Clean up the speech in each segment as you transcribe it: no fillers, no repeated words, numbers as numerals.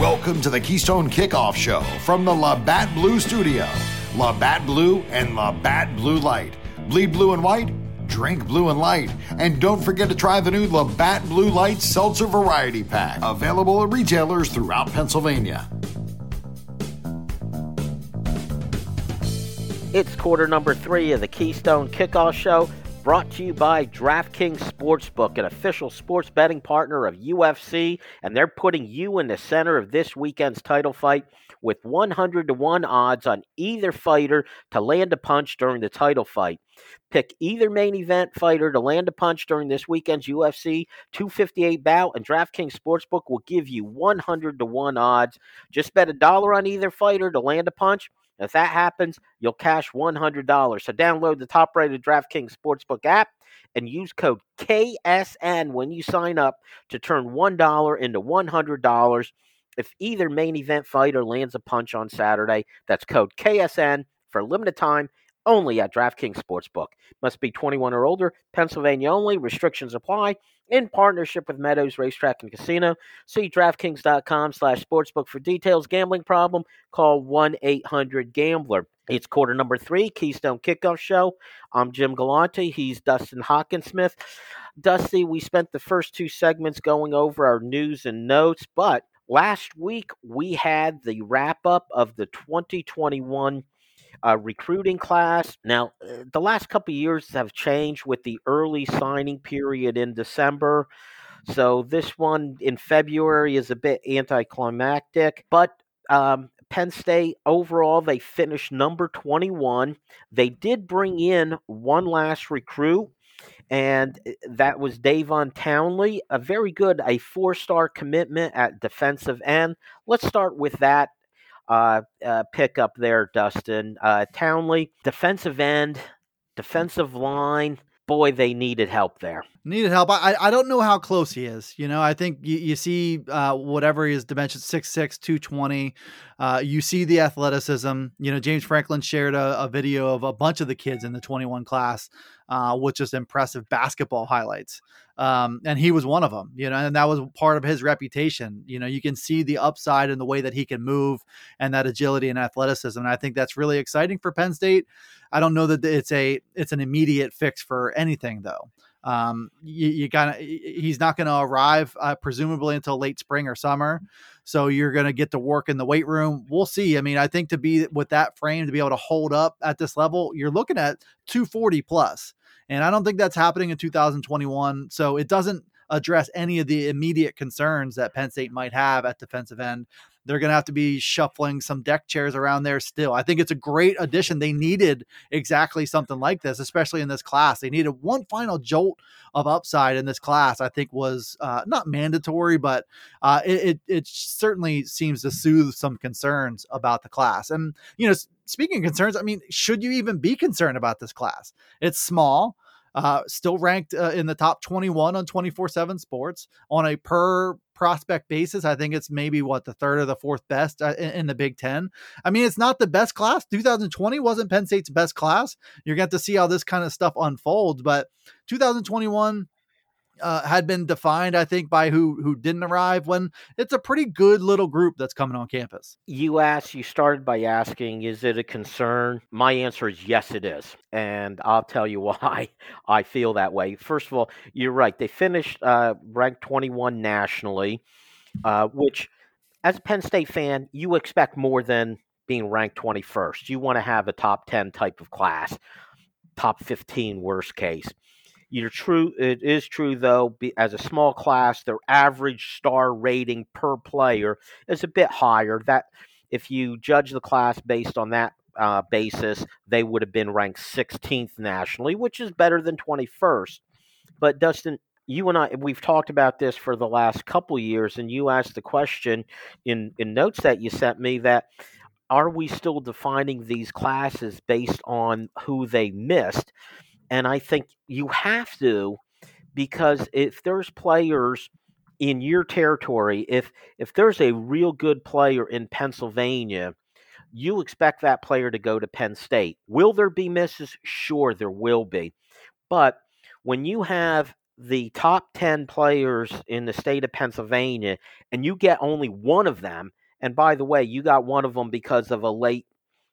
Welcome to the Keystone Kickoff Show from the Labatt Blue Studio. Labatt Blue and Labatt Blue Light. Bleed blue and white, drink blue and light. And don't forget to try the new Labatt Blue Light Seltzer Variety Pack. Available at retailers throughout Pennsylvania. It's quarter number 3 of the Keystone Kickoff Show, brought to you by DraftKings Sportsbook, an official sports betting partner of UFC, and they're putting you in the center of this weekend's title fight with 100-1 odds on either fighter to land a punch during the title fight. Pick either main event fighter to land a punch during this weekend's UFC 258 bout, and DraftKings Sportsbook will give you 100-1 odds. Just bet $1 on either fighter to land a punch. If that happens, you'll cash $100. So download the top-rated DraftKings Sportsbook app and use code KSN when you sign up to turn $1 into $100 if either main event fighter lands a punch on Saturday. That's code KSN for a limited time only at DraftKings Sportsbook. Must be 21 or older, Pennsylvania only. Restrictions apply. In partnership with Meadows Racetrack and Casino. See DraftKings.com/sportsbook for details. Gambling problem? Call 1-800-GAMBLER. It's quarter number 3, Keystone Kickoff Show. I'm Jim Galante. He's Dustin Hockensmith. Dusty, we spent the first 2 segments going over our news and notes, but last week we had the wrap-up of the 2021 recruiting class. Now, the last couple of years have changed with the early signing period in December. So this one in February is a bit anticlimactic. But Penn State, overall, they finished number 21. They did bring in one last recruit, and that was Davon Townley, a 4-star commitment at defensive end. Let's start with that pick up there, Dustin. Townley, defensive end, defensive line. Boy, they needed help there. Needed help. I don't know how close he is. You know, I think you see whatever his dimensions, 6'6", 220. You see the athleticism. You know, James Franklin shared a video of a bunch of the kids in the 21 class with just impressive basketball highlights. And he was one of them, you know, and that was part of his reputation. You know, you can see the upside in the way that he can move and that agility and athleticism. And I think that's really exciting for Penn State. I don't know that it's an immediate fix for anything though. He's not going to arrive presumably until late spring or summer. So you're going to get to work in the weight room. We'll see. I mean, I think to be with that frame, to be able to hold up at this level, you're looking at 240 plus. And I don't think that's happening in 2021. So it doesn't address any of the immediate concerns that Penn State might have at defensive end. They're going to have to be shuffling some deck chairs around there still. I think it's a great addition. They needed exactly something like this, especially in this class. They needed one final jolt of upside in this class. I think was not mandatory, but it certainly seems to soothe some concerns about the class. And, you know, speaking of concerns, I mean, should you even be concerned about this class? It's small. Still ranked in the top 21 on 24/7 Sports on a per prospect basis. I think it's maybe the 3rd or the 4th best in the Big Ten. I mean, it's not the best class. 2020 wasn't Penn State's best class. You're going to see how this kind of stuff unfolds, but 2021 had been defined, I think, by who didn't arrive, when it's a pretty good little group that's coming on campus. You started by asking, is it a concern? My answer is yes, it is. And I'll tell you why I feel that way. First of all, you're right. They finished ranked 21 nationally, which as a Penn State fan, you expect more than being ranked 21st. You want to have a top 10 type of class, top 15 worst case. It is true, though, as a small class, their average star rating per player is a bit higher. That if you judge the class based on that basis, they would have been ranked 16th nationally, which is better than 21st. But Dustin, you and I, we've talked about this for the last couple years, and you asked the question in notes that you sent me that, are we still defining these classes based on who they missed? And I think you have to, because if there's players in your territory, if there's a real good player in Pennsylvania, you expect that player to go to Penn State. Will there be misses? Sure, there will be. But when you have the top 10 players in the state of Pennsylvania and you get only one of them, and by the way, you got one of them because of a late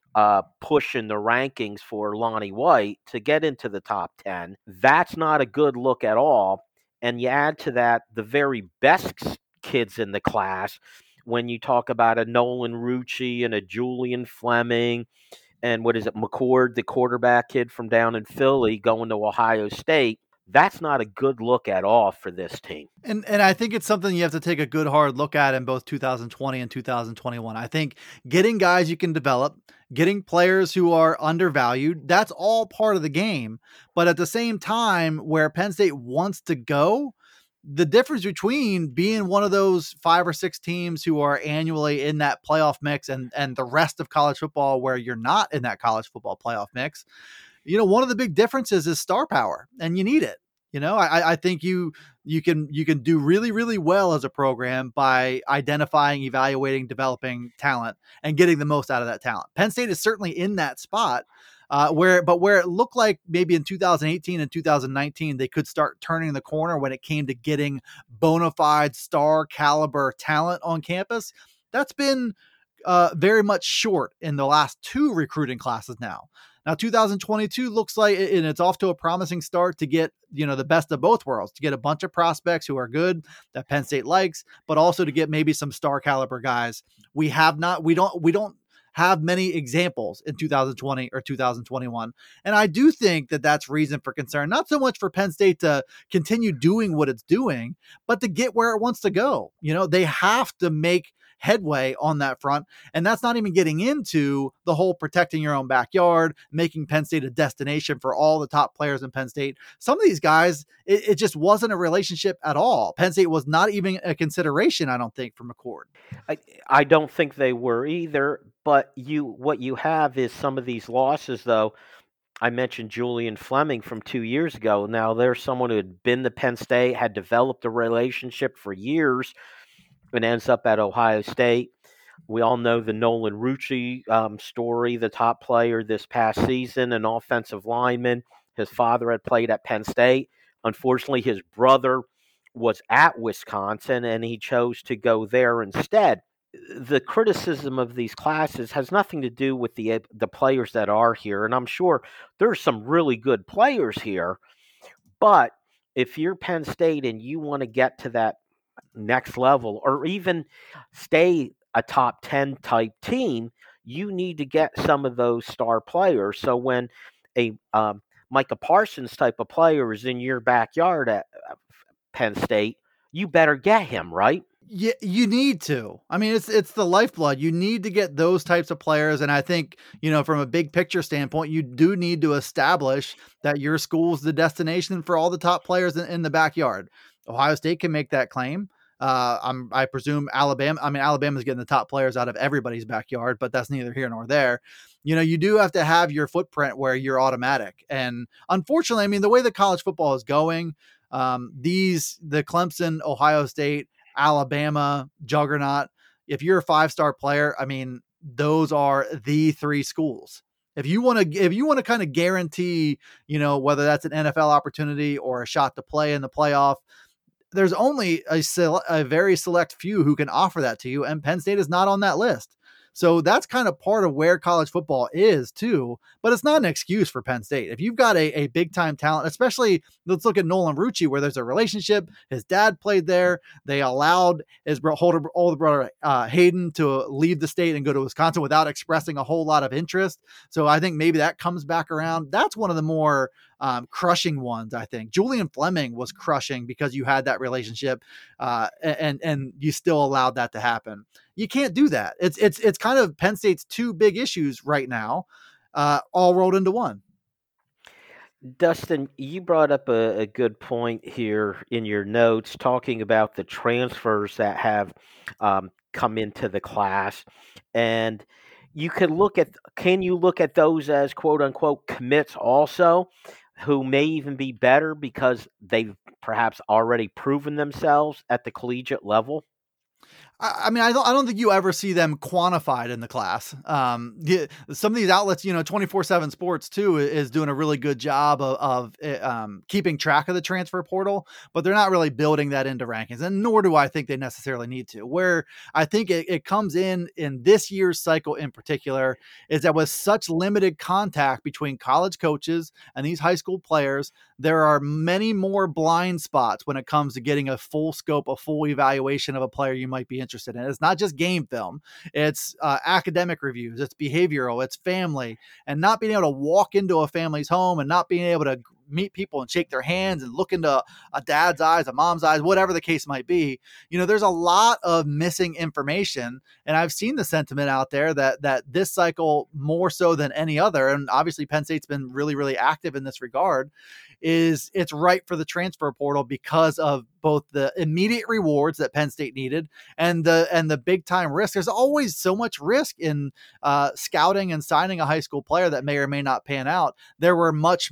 push in the rankings for Lonnie White to get into the top 10, that's not a good look at all. And you add to that the very best kids in the class when you talk about a Nolan Rucci and a Julian Fleming and what is it, McCord, the quarterback kid from down in Philly going to Ohio State. That's not a good look at all for this team. And I think it's something you have to take a good hard look at in both 2020 and 2021. I think getting guys you can develop, getting players who are undervalued, that's all part of the game. But at the same time, where Penn State wants to go, the difference between being one of those 5 or 6 teams who are annually in that playoff mix and the rest of college football where you're not in that college football playoff mix, one of the big differences is star power, and you need it. I think you can do really, really well as a program by identifying, evaluating, developing talent and getting the most out of that talent. Penn State is certainly in that spot. Where it looked like maybe in 2018 and 2019, they could start turning the corner when it came to getting bona fide star caliber talent on campus. That's been very much short in the last 2 recruiting classes now. Now, 2022 looks like, and it's off to a promising start to get, the best of both worlds, to get a bunch of prospects who are good that Penn State likes, but also to get maybe some star caliber guys. We don't have many examples in 2020 or 2021. And I do think that that's reason for concern, not so much for Penn State to continue doing what it's doing, but to get where it wants to go. They have to make headway on that front. And that's not even getting into the whole protecting your own backyard, making Penn State a destination for all the top players in Penn State. Some of these guys, it just wasn't a relationship at all. Penn State was not even a consideration, I don't think, for McCord. I don't think they were either, but what you have is some of these losses, though. I mentioned Julian Fleming from 2 years ago. Now, there's someone who had been to Penn State, had developed a relationship for years, and ends up at Ohio State. We all know the Nolan Rucci story, the top player this past season, an offensive lineman. His father had played at Penn State. Unfortunately, his brother was at Wisconsin, and he chose to go there instead. The criticism of these classes has nothing to do with the players that are here, and I'm sure there's some really good players here, but if you're Penn State and you want to get to that next level or even stay a top 10 type team, you need to get some of those star players. So when a Micah Parsons type of player is in your backyard at Penn State, you better get him, right? Yeah, you need to. I mean, it's the lifeblood. You need to get those types of players. And I think, from a big picture standpoint, you do need to establish that your school's the destination for all the top players in the backyard. Ohio State can make that claim. I presume Alabama's getting the top players out of everybody's backyard, but that's neither here nor there. You do have to have your footprint where you're automatic. And unfortunately, the way that college football is going, the Clemson, Ohio State, Alabama juggernaut, if you're a 5-star player, those are the 3 schools. If you want to kind of guarantee, whether that's an NFL opportunity or a shot to play in the playoff, there's only a very select few who can offer that to you. And Penn State is not on that list. So that's kind of part of where college football is too, but it's not an excuse for Penn State. If you've got a big time talent, especially let's look at Nolan Rucci, where there's a relationship. His dad played there. They allowed his older brother Hayden to leave the state and go to Wisconsin without expressing a whole lot of interest. So I think maybe that comes back around. That's one of the more crushing ones, I think. Julian Fleming was crushing because you had that relationship and you still allowed that to happen. You can't do that. It's kind of Penn State's 2 big issues right now, all rolled into one. Dustin, you brought up a good point here in your notes, talking about the transfers that have come into the class, and can you look at those as quote unquote commits also, who may even be better because they've perhaps already proven themselves at the collegiate level? I mean, I don't think you ever see them quantified in the class. Some of these outlets, 24/7 Sports too, is doing a really good job of keeping track of the transfer portal, but they're not really building that into rankings, and nor do I think they necessarily need to. Where I think it comes in this year's cycle in particular is that with such limited contact between college coaches and these high school players, there are many more blind spots when it comes to getting a full scope, a full evaluation of a player you might be interested in. It's not just game film, it's academic reviews, it's behavioral, it's family, and not being able to walk into a family's home and not being able to meet people and shake their hands and look into a dad's eyes, a mom's eyes, whatever the case might be. There's a lot of missing information, and I've seen the sentiment out there that this cycle, more so than any other, and obviously Penn State's been really, really active in this regard, is it's right for the transfer portal because of both the immediate rewards that Penn State needed and the big time risk. There's always so much risk in scouting and signing a high school player that may or may not pan out. There was much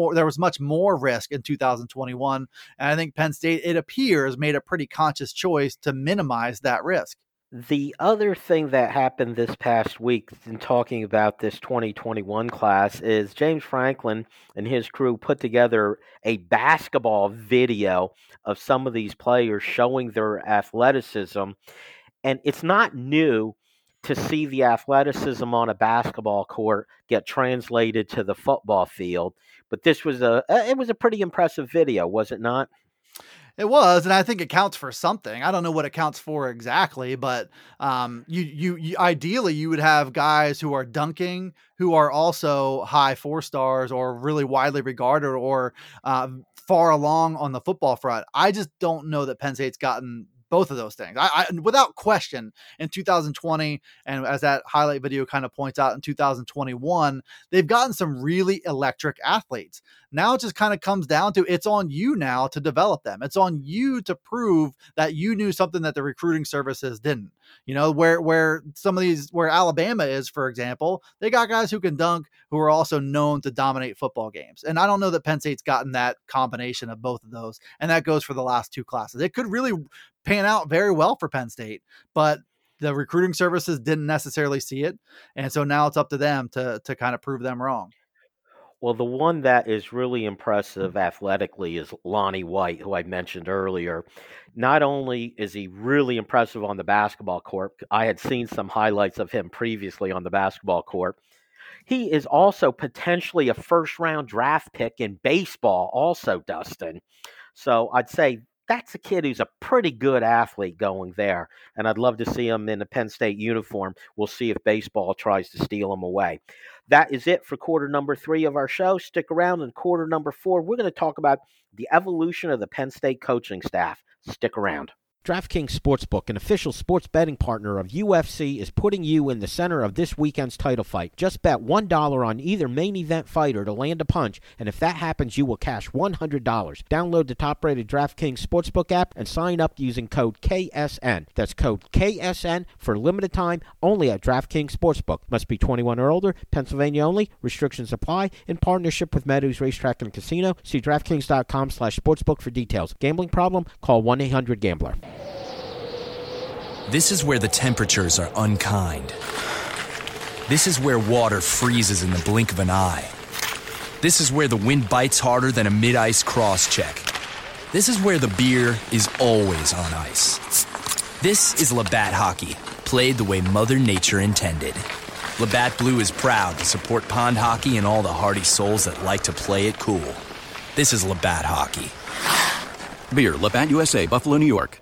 more risk in 2021. And I think Penn State, it appears, made a pretty conscious choice to minimize that risk. The other thing that happened this past week in talking about this 2021 class is James Franklin and his crew put together a basketball video of some of these players showing their athleticism. And it's not new to see the athleticism on a basketball court get translated to the football field. But this was it was a pretty impressive video, was it not? It was, and I think it counts for something. I don't know what it counts for exactly, but you ideally you would have guys who are dunking, who are also high 4-stars or really widely regarded or far along on the football front. I just don't know that Penn State's gotten both of those things. I without question, in 2020, and as that highlight video kind of points out, in 2021, they've gotten some really electric athletes. Now it just kind of comes down to, it's on you now to develop them. It's on you to prove that you knew something that the recruiting services didn't. Where some of these, where Alabama is, for example, they got guys who can dunk, who are also known to dominate football games. And I don't know that Penn State's gotten that combination of both of those. And that goes for the last two classes. It could really pan out very well for Penn State, but the recruiting services didn't necessarily see it. And so now it's up to them to kind of prove them wrong. Well, the one that is really impressive athletically is Lonnie White, who I mentioned earlier. Not only is he really impressive on the basketball court, I had seen some highlights of him previously on the basketball court. He is also potentially a first-round draft pick in baseball also, Dustin. So I'd say that's a kid who's a pretty good athlete going there, and I'd love to see him in a Penn State uniform. We'll see if baseball tries to steal him away. That is it for quarter number 3 of our show. Stick around in quarter number 4. We're going to talk about the evolution of the Penn State coaching staff. Stick around. DraftKings Sportsbook, an official sports betting partner of UFC, is putting you in the center of this weekend's title fight. Just bet $1 on either main event fighter to land a punch, and if that happens, you will cash $100. Download the top-rated DraftKings Sportsbook app and sign up using code KSN. That's code KSN for limited time only at DraftKings Sportsbook. Must be 21 or older, Pennsylvania only. Restrictions apply. In partnership with Meadows Racetrack and Casino. See DraftKings.com/sportsbook for details. Gambling problem? Call 1-800-GAMBLER. This is where the temperatures are unkind. This is where water freezes in the blink of an eye. This is where the wind bites harder than a mid-ice cross-check. This is where the beer is always on ice. This is Labatt Hockey, played the way Mother Nature intended. Labatt Blue is proud to support pond hockey and all the hardy souls that like to play it cool. This is Labatt Hockey. Beer, Labatt USA, Buffalo, New York.